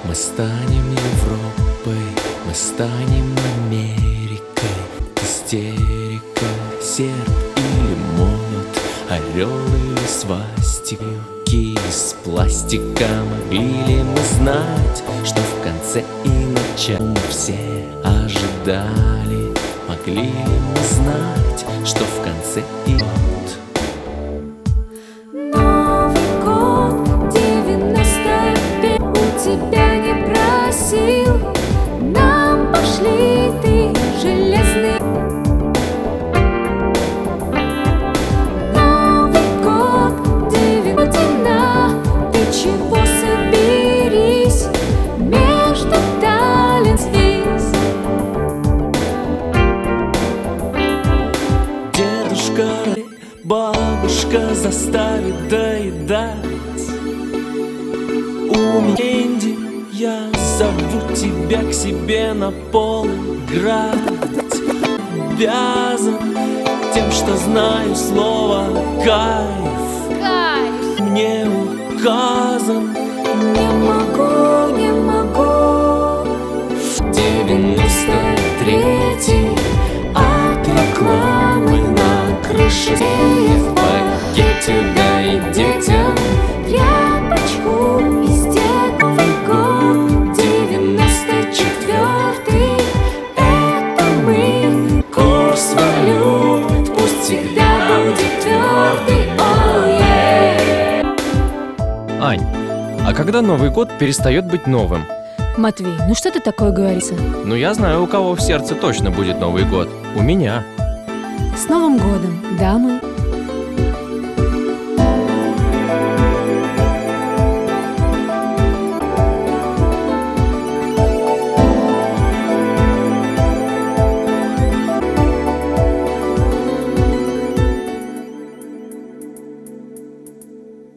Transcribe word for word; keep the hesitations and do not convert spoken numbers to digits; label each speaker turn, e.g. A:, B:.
A: Мы станем Европой, мы станем Америкой. Истерика, серп или молот, орел или свастика, с пластика. Могли ли мы знать, что в конце и начале мы все ожидали? Могли ли мы знать, что в конце и вот?
B: Новый год девяносто пять у тебя не просил, нам пошли ты железный. Новый год девяносто, ты чего соберись, между талент свись.
A: Дедушка, бабушка заставит доедать. У меня Энди, я зову тебя к себе на пол играть. Обязан тем, что знаю слово кайф.
B: Кайф.
A: Мне указан.
B: Не могу, не могу.
A: девяносто третий от рекламы на крыше. В пакете дай детям
B: Тряпочку из Новый год девяносто четвертый, это мы.
A: курс валют
B: Пусть всегда будет твердый, oh yeah.
C: Ань, а когда Новый год перестает быть новым?
D: Матвей, ну что ты такое говоришь?
C: Ну я знаю, у кого в сердце точно будет Новый год. У меня.
D: С Новым годом, дамы